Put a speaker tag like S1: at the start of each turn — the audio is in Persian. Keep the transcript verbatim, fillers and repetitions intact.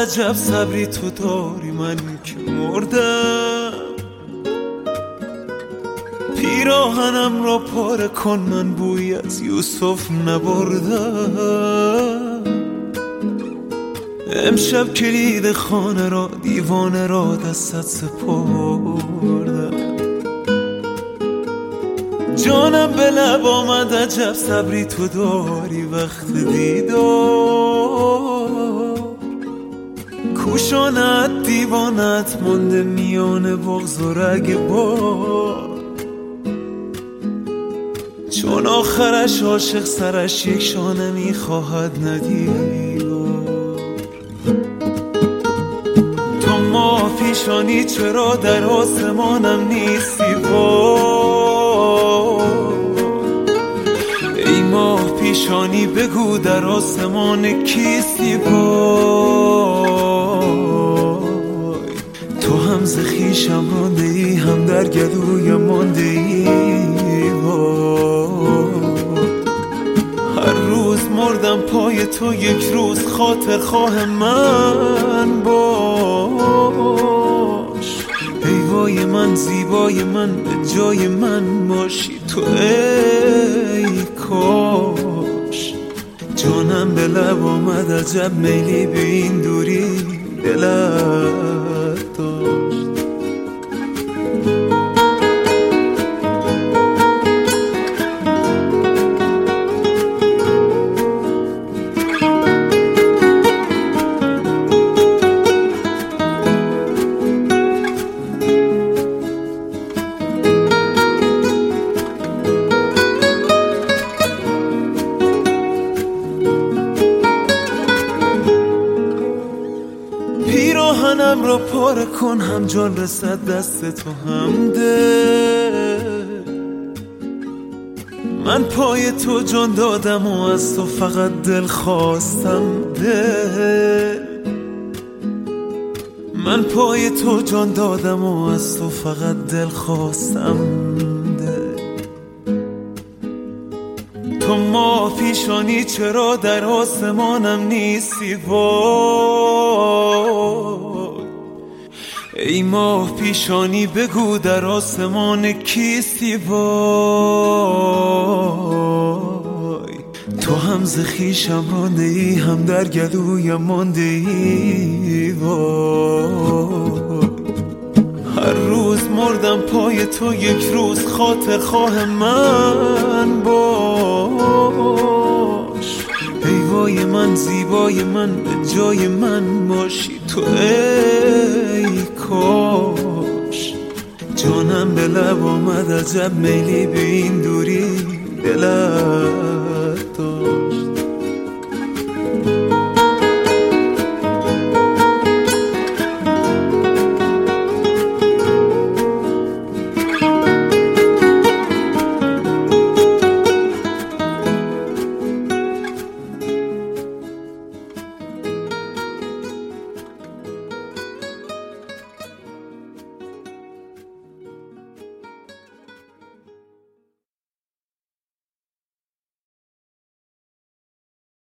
S1: عجب صبری تو داری، من که مردم. پیراهنم را پاره کن، من بوی از یوسف نبردم. امشب کلید خانه را، دیوانه را دستت سپردم. جانم به لب آمد عجب صبری تو داری وقت دیدار. کوشانت دیوانت مانده میان بغض و رگبار. چون آخرش عاشق سرش یک شانه میخواهد ندیدار. تو ماه پیشانی چرا در آسمانم نیستی وای. ای ماه پیشانی بگو در آسمان کیستی وای. تو هم ز خویشم مانده ای، هم در گلویم مانده ای وای. هر روز مردم پای تو، یک روز خاطر خواه من باش. ای وای من زیبای من، به جای من باشی تو ای کاش. جانم به لب آمد عجب میلی به این دوری دلت داشت. پیراهنم را پاره کن، هم جان رسد دست تو هم ده. من پای تو جان دادم و از تو فقط دل خواستم ده. من پای تو جان دادم و از تو فقط دل خواستم ده. تو ماه پیشانی چرا در آسمانم نیستی وای. ای ماه پیشانی بگو در آسمان کیستی وای. تو هم ز خویشم مانده ای، هم در گلویم مانده ای وای. هر روز مردم پای تو، یک روز خاطر خواه من باش. ای وای من زیبای من، به جای من باشی تو ای کاش. جانم به لب آمد عجب میلی به این دوری دلت